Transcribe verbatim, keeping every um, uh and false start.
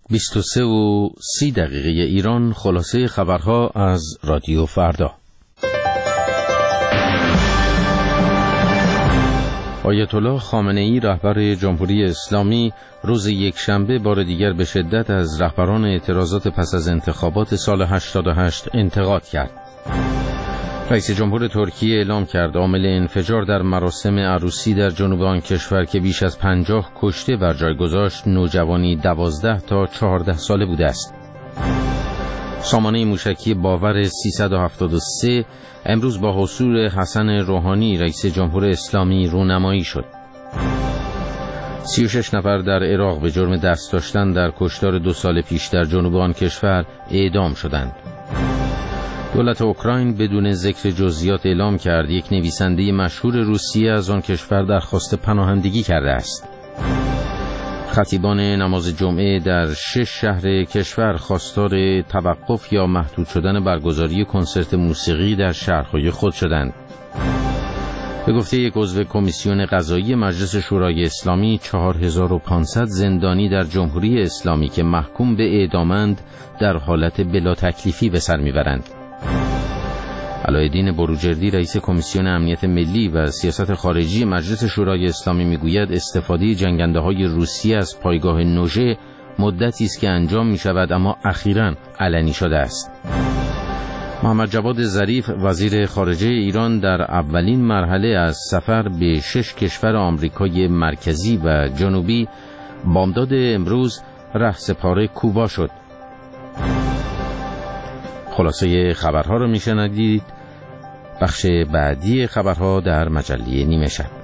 بیست و سه و سی دقیقه ایران. خلاصه خبرها از رادیو فردا. آیت الله خامنه‌ای رهبر جمهوری اسلامی روز یکشنبه بار دیگر به شدت از رهبران اعتراضات پس از انتخابات سال هشتاد و هشت انتقاد کرد. رئیس جمهور ترکیه اعلام کرد عامل انفجار در مراسم عروسی در جنوب آن کشور که بیش از پنجاه کشته بر جای گذاشت نوجوانی دوازده تا چهارده ساله بوده است. سامانه موشکی باور سیصد و هفتاد و سه امروز با حضور حسن روحانی رئیس جمهور اسلامی رونمایی شد. سی و شش نفر در عراق به جرم دست داشتن در کشتار دو سال پیش در جنوب آن کشور اعدام شدند. دولت اوکراین بدون ذکر جزئیات اعلام کرد یک نویسنده مشهور روسیه از آن کشور درخواست پناهندگی کرده است. خطیبان نماز جمعه در شش شهر کشور خواستار توقف یا محدود شدن برگزاری کنسرت موسیقی در شهرهای خود شدند. به گفته یک عضو کمیسیون قضایی مجلس شورای اسلامی، چهار هزار و پانصد زندانی در جمهوری اسلامی که محکوم به اعدامند در حالت بلا تکلیفی به سر میبرند. علایالدین بروجردی رئیس کمیسیون امنیت ملی و سیاست خارجی مجلس شورای اسلامی میگوید استفاده جنگنده‌های روسیه از پایگاه نوژه مدتی است که انجام می‌شود اما اخیراً علنی شده است. محمد جواد ظریف وزیر خارجه ایران در اولین مرحله از سفر به شش کشور آمریکای مرکزی و جنوبی بامداد امروز رهسپار کوبا شد. خلاصه خبرها رو میشنوید. بخش بعدی خبرها در مجله نیمه شب.